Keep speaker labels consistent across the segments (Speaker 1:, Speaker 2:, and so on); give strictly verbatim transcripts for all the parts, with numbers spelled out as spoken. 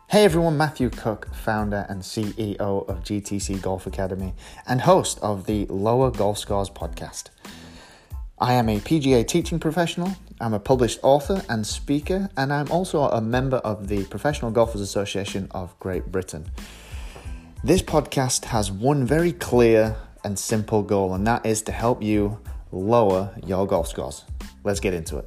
Speaker 1: Hey everyone, Matthew Cook, founder and C E O of G T C Golf Academy and host of the Lower Golf Scores podcast. I am a P G A teaching professional, I'm a published author and speaker, and I'm also a member of the Professional Golfers Association of Great Britain. This podcast has one very clear and simple goal, and that is to help you lower your golf scores. Let's get into it.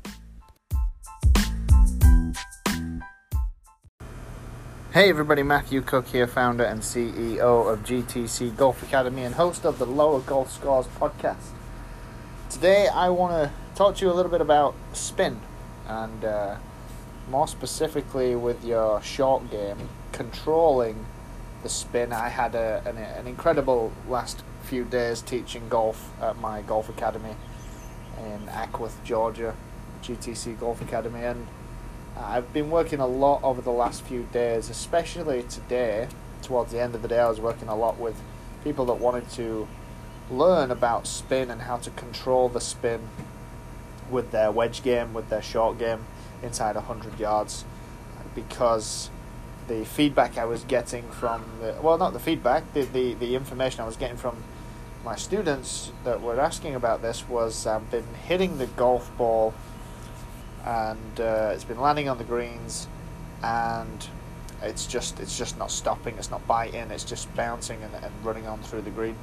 Speaker 1: Hey everybody, Matthew Cook here, founder and C E O of G T C Golf Academy and host of the Lower Golf Scores podcast. Today I want to talk to you a little bit about spin and uh, more specifically with your short game, controlling the spin. I had a, an, an incredible last few days teaching golf at my golf academy in Ackworth, Georgia, G T C Golf Academy, and I've been working a lot over the last few days, especially today. Towards the end of the day, I was working a lot with people that wanted to learn about spin and how to control the spin with their wedge game, with their short game inside one hundred yards, because the feedback I was getting from the, well, not the feedback, the, the, the information I was getting from my students that were asking about this was I've been hitting the golf ball and uh, it's been landing on the greens, and it's just it's just not stopping, it's not biting, it's just bouncing and, and running on through the green.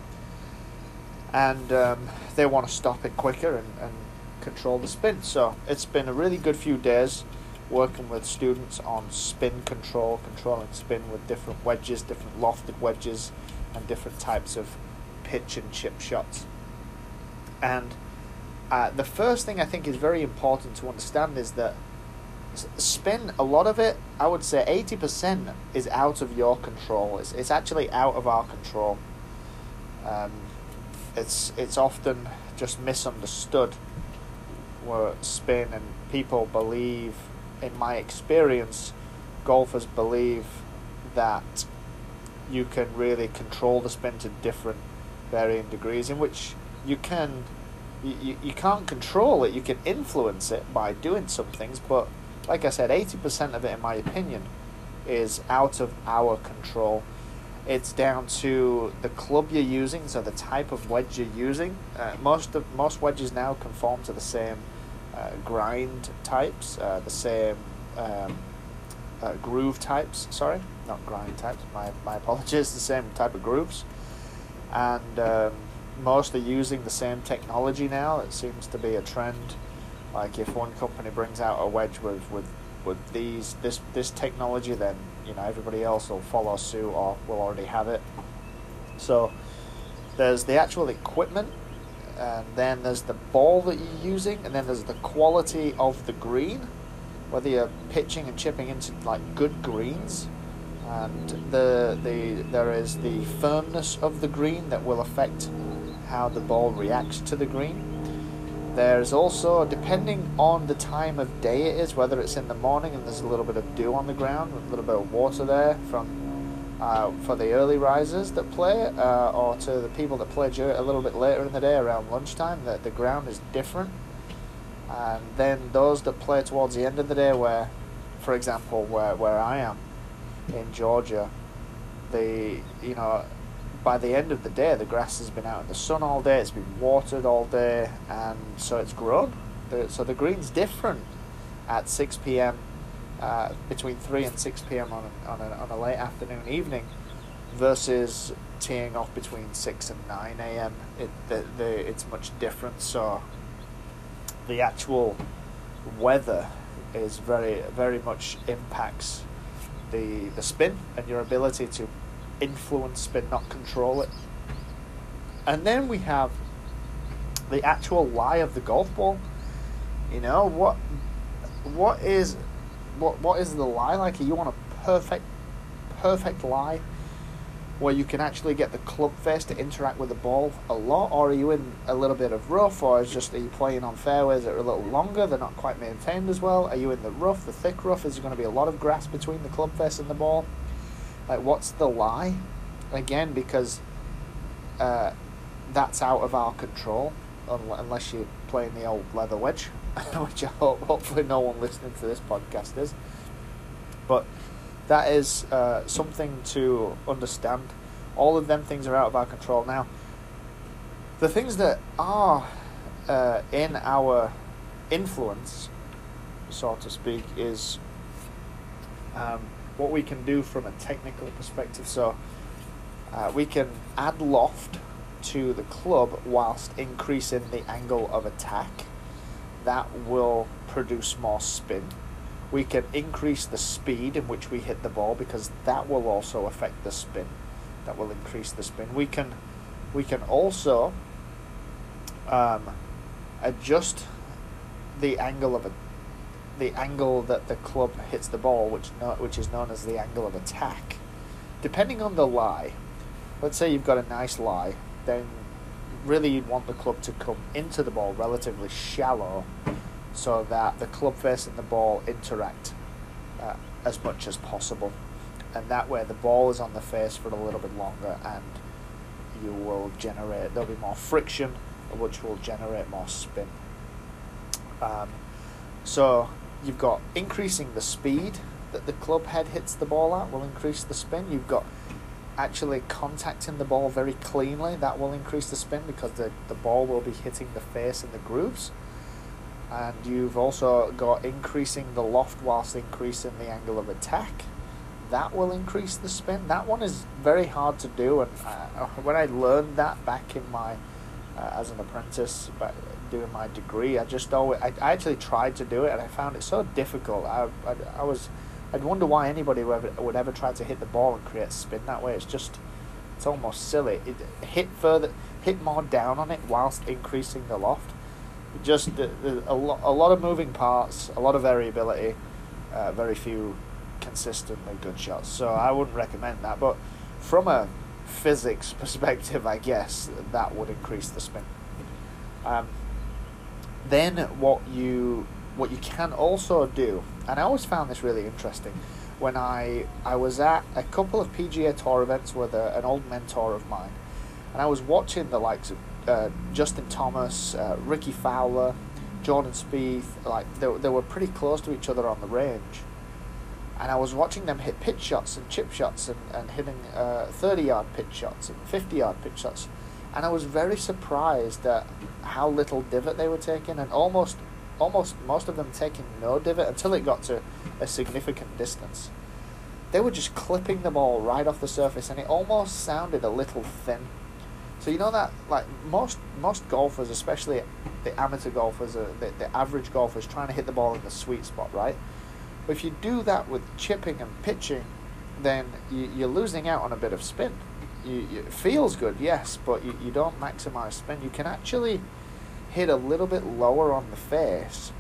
Speaker 1: And um, they want to stop it quicker and, and control the spin. So it's been a really good few days working with students on spin control, controlling spin with different wedges, different lofted wedges, and different types of pitch and chip shots. And Uh, the first thing I think is very important to understand is that spin, a lot of it, I would say eighty percent is out of your control. It's, it's actually out of our control. Um, it's it's often just misunderstood where spin, and people believe, in my experience, golfers believe that you can really control the spin to different varying degrees, in which you can. You, you, you can't control it, you can influence it by doing some things, but like I said, eighty percent of it, in my opinion, is out of our control. It's down to the club you're using, so the type of wedge you're using. Uh, most of most wedges now conform to the same uh, grind types, uh, the same um, uh, groove types, sorry, not grind types, my, my apologies, the same type of grooves. And um, most are using the same technology now. It seems to be a trend. Like if one company brings out a wedge with, with, with these this this technology, then you know everybody else will follow suit or will already have it. So there's the actual equipment, and then there's the ball that you're using, and then there's the quality of the green, whether you're pitching and chipping into like good greens. And the the there is the firmness of the green that will affect how the ball reacts to the green. There's also, depending on the time of day it is, whether it's in the morning and there's a little bit of dew on the ground, with a little bit of water there from uh, for the early risers that play, uh, or to the people that play a little bit later in the day around lunchtime, that the ground is different. And then those that play towards the end of the day, where, for example, where where I am in Georgia, the you know. by the end of the day, the grass has been out in the sun all day, it's been watered all day, and so it's grown. So the green's different at six p.m., uh, between three and six p.m. on a, on, a, on a late afternoon, evening, versus teeing off between six and nine a.m. It, the, the, it's much different, so the actual weather is very, very much impacts the, the spin and your ability to influence spin, not control it. And then we have the actual lie of the golf ball. You know, what what is what what is the lie like? Are you on a perfect perfect lie where you can actually get the club face to interact with the ball a lot, or are you in a little bit of rough, or is just are you playing on fairways that are a little longer, they're not quite maintained as well? Are you in the rough, the thick rough? Is there going to be a lot of grass between the club face and the ball? Like, what's the lie? Again, because uh, that's out of our control, un- unless you're playing the old leather wedge, which I hope hopefully no one listening to this podcast is. But that is uh, something to understand. All of them things are out of our control. Now, the things that are uh, in our influence, so to speak, is um, what we can do from a technical perspective. So uh, we can add loft to the club whilst increasing the angle of attack. That will produce more spin. We can increase the speed in which we hit the ball, because that will also affect the spin. That will increase the spin. We can we can also um, adjust the angle of a, the angle that the club hits the ball, which no, which is known as the angle of attack. Depending on the lie, let's say you've got a nice lie, then really you'd want the club to come into the ball relatively shallow, so that the club face and the ball interact uh, as much as possible, and that way the ball is on the face for a little bit longer, and you will generate, there'll be more friction, which will generate more spin. Um, so you've got increasing the speed that the club head hits the ball at will increase the spin. You've got actually contacting the ball very cleanly, that will increase the spin, because the, the ball will be hitting the face in the grooves. And you've also got increasing the loft whilst increasing the angle of attack. That will increase the spin. That one is very hard to do, and uh, when I learned that back in my uh, as an apprentice, but doing my degree, I just always I, I actually tried to do it, and I found it so difficult. I I, I was I'd wonder why anybody would ever, would ever try to hit the ball and create spin that way. It's just, it's almost silly. It, hit further, hit more down on it whilst increasing the loft. Just uh, a, lo- a lot of moving parts, a lot of variability, uh, very few consistently good shots. So I wouldn't recommend that. But from a physics perspective, I guess that would increase the spin. Um, then what you what you can also do, and I always found this really interesting, when I I was at a couple of P G A Tour events with a, an old mentor of mine, and I was watching the likes of uh, Justin Thomas, uh, Ricky Fowler, Jordan Spieth, like they, they were pretty close to each other on the range, and I was watching them hit pitch shots and chip shots and, and hitting uh, thirty yard pitch shots and fifty yard pitch shots, and I was very surprised at how little divot they were taking, and almost almost most of them taking no divot until it got to a significant distance. They were just clipping the ball right off the surface, and it almost sounded a little thin. So you know that, like, most most golfers, especially the amateur golfers, uh, the, the average golfers, trying to hit the ball in the sweet spot, right? But if you do that with chipping and pitching, then you, you're losing out on a bit of spin. You, you, it feels good, yes, but you, you don't maximize spin. You can actually hit a little bit lower on the face,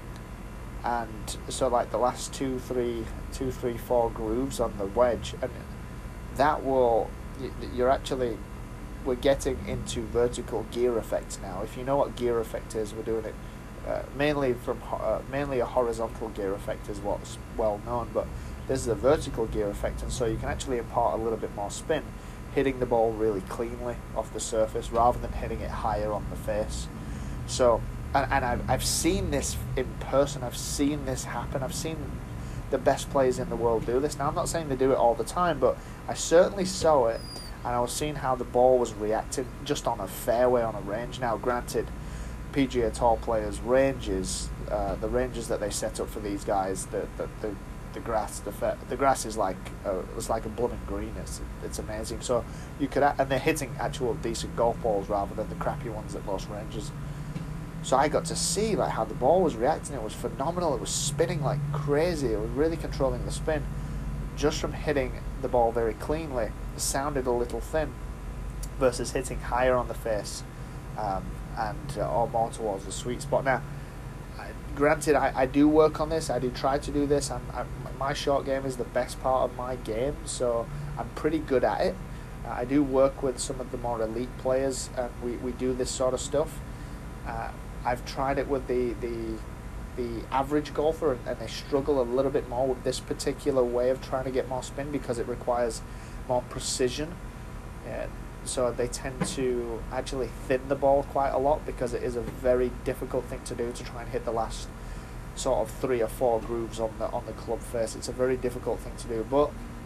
Speaker 1: and so like the last two, three, two, three, four grooves on the wedge, and that will, you're actually, we're getting into vertical gear effects now. If you know what gear effect is, we're doing it uh, mainly from uh, mainly a horizontal gear effect is what's well known, but this is a vertical gear effect, and so you can actually impart a little bit more spin, hitting the ball really cleanly off the surface rather than hitting it higher on the face. So, and, and I've, I've seen this in person, I've seen this happen, I've seen the best players in the world do this. Now, I'm not saying they do it all the time, but I certainly saw it, and I was seeing how the ball was reacting just on a fairway, on a range. Now, granted, P G A Tour players' ranges, uh, the ranges that they set up for these guys, the the, the, the grass, the fa- the grass is like a, it's like a blooming green. It's it's amazing. So you could, and they're hitting actual decent golf balls rather than the crappy ones at most ranges. So I got to see like how the ball was reacting. It was phenomenal. It was spinning like crazy. It was really controlling the spin. Just from hitting the ball very cleanly, it sounded a little thin, versus hitting higher on the face, um, and uh, or more towards the sweet spot. Now, I, granted, I, I do work on this. I do try to do this. I'm, I'm, my short game is the best part of my game, so I'm pretty good at it. Uh, I do work with some of the more elite players, and we, we do this sort of stuff. Uh, I've tried it with the the the average golfer, and, and they struggle a little bit more with this particular way of trying to get more spin because it requires more precision. Uh, so they tend to actually thin the ball quite a lot because it is a very difficult thing to do to try and hit the last sort of three or four grooves on the on the club face. It's a very difficult thing to do, but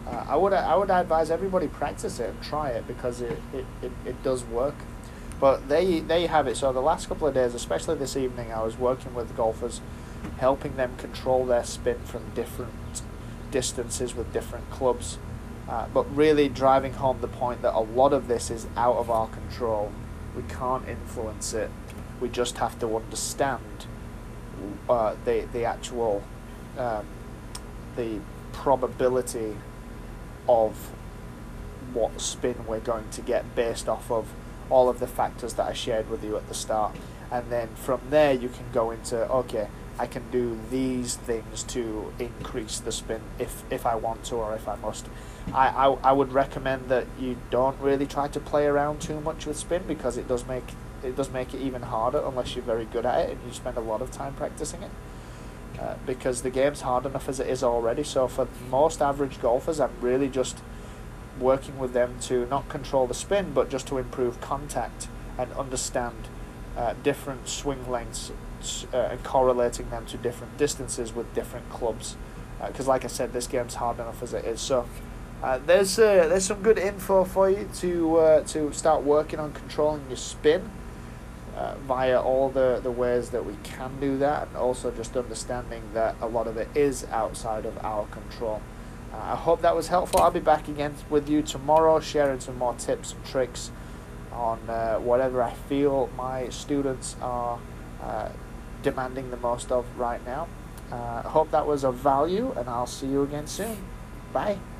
Speaker 1: uh, I would I would advise everybody practice it and try it, because it, it, it, it does work. But there you, there you have it. So the last couple of days, especially this evening, I was working with golfers, helping them control their spin from different distances with different clubs, uh, but really driving home the point that a lot of this is out of our control. We can't influence it. We just have to understand uh, the the actual um, the probability of what spin we're going to get based off of all of the factors that I shared with you at the start. And then from there you can go into, okay, I can do these things to increase the spin if, if I want to or if I must. I, I, I would recommend that you don't really try to play around too much with spin, because it does make it does make it even harder unless you're very good at it and you spend a lot of time practicing it. Uh, because the game's hard enough as it is already. So for most average golfers, I'm really just working with them to not control the spin, but just to improve contact and understand uh, different swing lengths uh, and correlating them to different distances with different clubs. Because uh, like I said, this game's hard enough as it is. So uh, there's uh, there's some good info for you to uh, to start working on controlling your spin uh, via all the, the ways that we can do that, and also just understanding that a lot of it is outside of our control. Uh, I hope that was helpful. I'll be back again with you tomorrow, sharing some more tips and tricks on uh, whatever I feel my students are uh, demanding the most of right now. Uh, I hope that was of value, and I'll see you again soon. Bye.